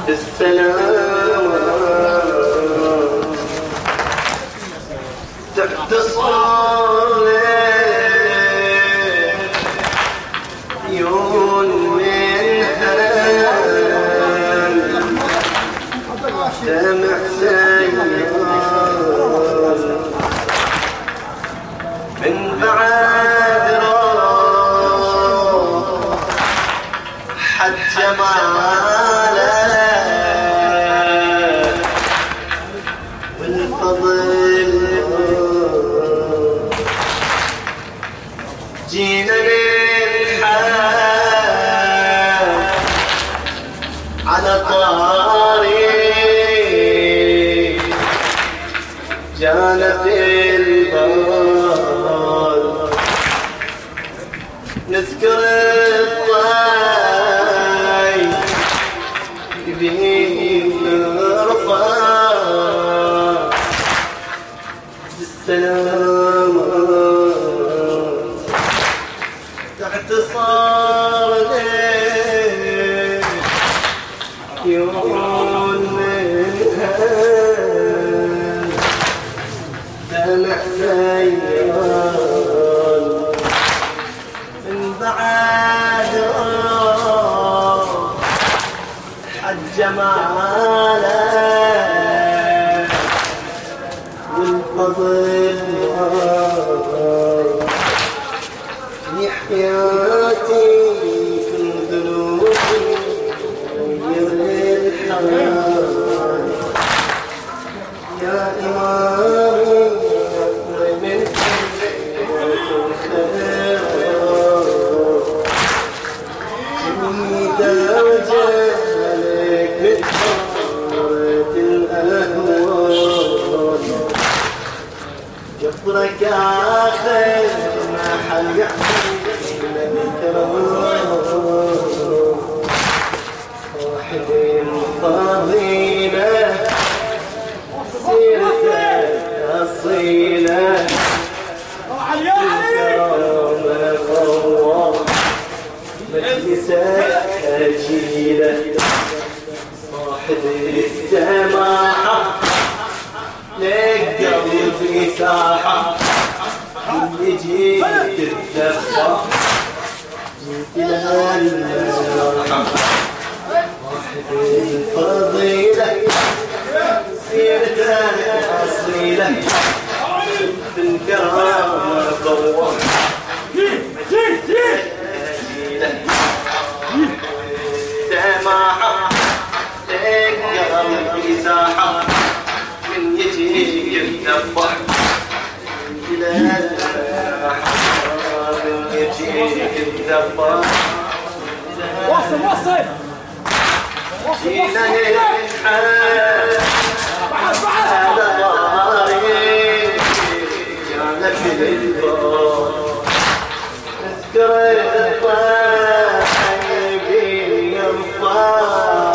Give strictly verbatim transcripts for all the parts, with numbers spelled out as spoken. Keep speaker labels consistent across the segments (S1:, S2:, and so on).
S1: السلام تحت صالح عيون منها دمع سيال من بعد روح حد جماله والفضل جينا للحال على طريق جانا في البال نذكر الطيب بنرفع السلامات تحت صالح عيون منها دمع سيال من بعد حد جماله والفضل في حياتي في ذنوبي غير الحال يا إمامي من الخير جميد وجهلك من حرة الأهوال قبرك آخر محل يحمل الكرام صاحب الفضيلة سيرته أصيلة الكرام الله مجلسه أجيلة صاحب السماحة لك قلبي ساحة اللي جيت تتدفع جيت لها المرحة صاحب الفضيلة سيرته أصيلة بالكرام قوة أجيلة سماحة لك قلبي ساحة من يجي يتنبح إلى من يجي يتنبح
S2: وصل وصل وصل
S1: إلى الحال هذا غاري جانا في البار نذكر الطيبين ينفع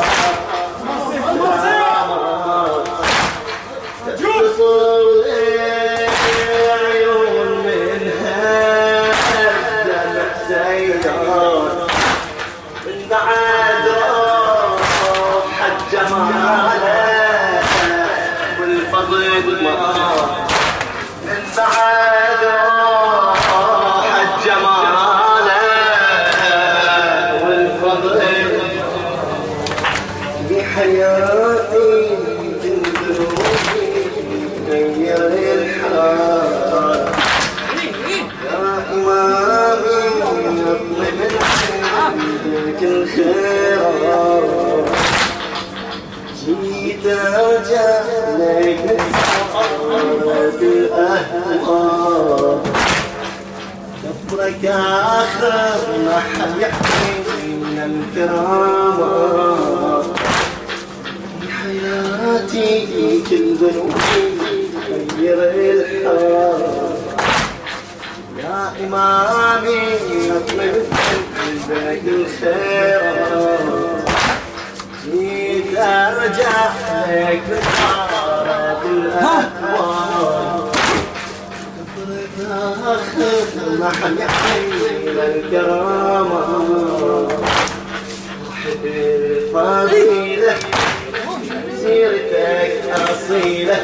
S1: عيون منها دمع سيال من بعد روح حد جماله والفضل من بعد روح حد جماله والفضل بحياتي غير الحال يا إمامي أطلب منك الخير جيت أرجع لك صارت الأهوال قبرك آخر محل يحمي من الكرامات في حياتي كل ذنوبي غير الحال يا إمامي أطلب منك الخير جيت أرجع لك بصارت الأهوال قبرك آخر محل يحمل الكرامة صاحب الفضيلة سيرتك أصيلة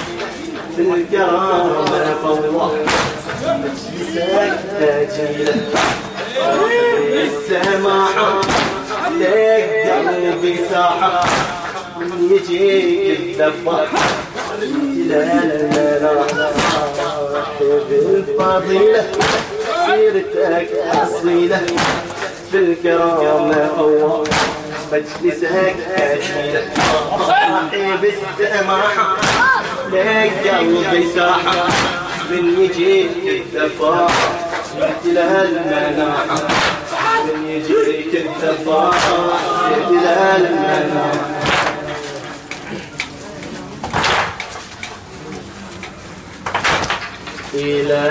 S1: بالكرامة فوق مجلسك أجيلة السماحة لك قلبي ساحة يجيك الدفاع جلالنا بالفضيلة سيرتك أصيلة بالكرامة فوق مجلسك أجيلة صاحب السماحة لك قلبي ساحة من يجيك الدفاع جلال المناحة من يجيك الدفاع جلال المناحة إلى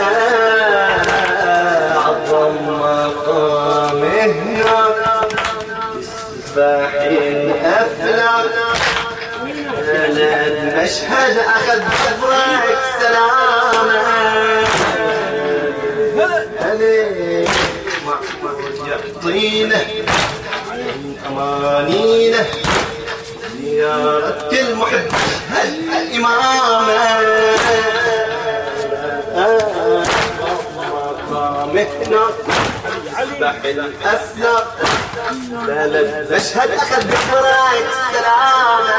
S1: أعظم مقام هناك تسبح الأفلاك أنا مشهد أخذ بفرك سلامة عليك محمود يعطينا من أمانينا زيارة كل محب الإمامة مقامتنا تسبح الأسلام لا لا مشهد أخذ بفرك سلامة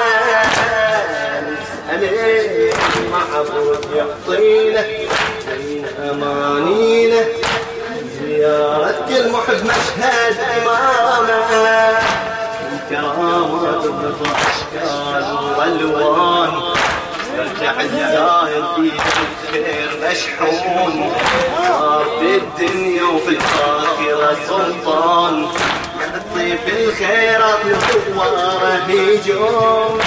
S1: عليك معبود يعطينا من أمانينا زيارة كل محب مشهد إمامه الكرامات بضع أشكال وألوان يرجع الزاير في الخير مشحون صار في الدنيا وفي الآخرة سلطان يعطي في الخيرات دواره هجوم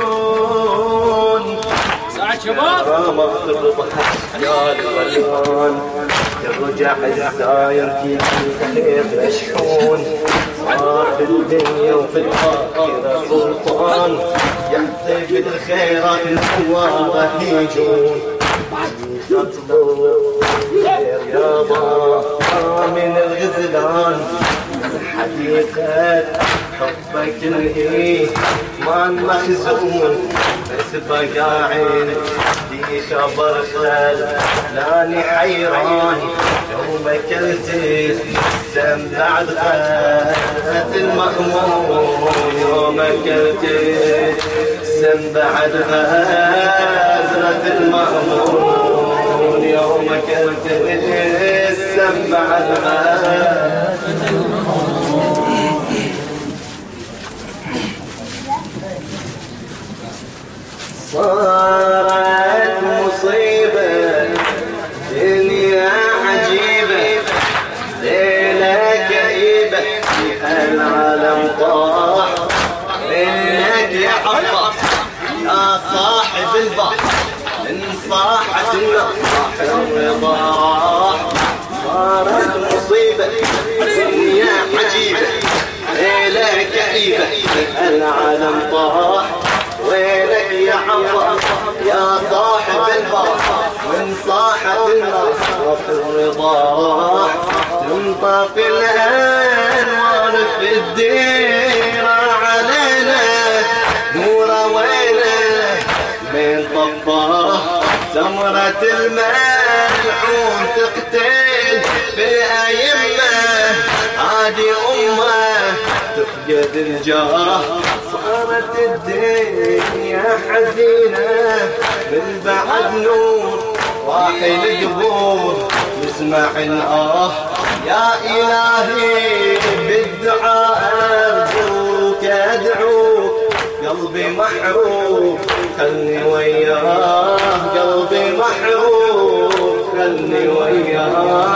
S2: شباب
S1: كرامات بضع أشكال وألوان يرجع الزاير في الخير مشحون صار في الدنيا وفي الآخرة سلطان يعطي في الخيرات الثوار هيجون تطلب خير يابا من الغزلان حقيقة حبك الهي ما مخزون بس بقاعد دي خبر خال لاني حيران يوم اكلت السم بعد غزرة المأمون يوم اكلت السم بعد غزرة المأمون يوم اكلت السم بعد غزرة المأمون صارت مصيبة دنيا عجيبة ليلة كئيبة العالم طاح منك يا عباس يا صاحب البحر من صاحة النصاح الرضاح صارت مصيبة دنيا عجيبة ليلة كئيبة العالم طاح وينك يا عباس يا صاحب البحر من صاحة النصر في الرضاح تنطفي الأنوار في الديرة علينا نورة وينه من طفاه سمرة الملعون تقتل في الأيمة عادي أمه تفقد الجاه صارت الدنيا حزينة من بعد نور راح القبور نسمع الآه يا إلهي بالدعاء أرجوك أدعوك قلبي محروق خلني وياه قلبي محروق خلني وياه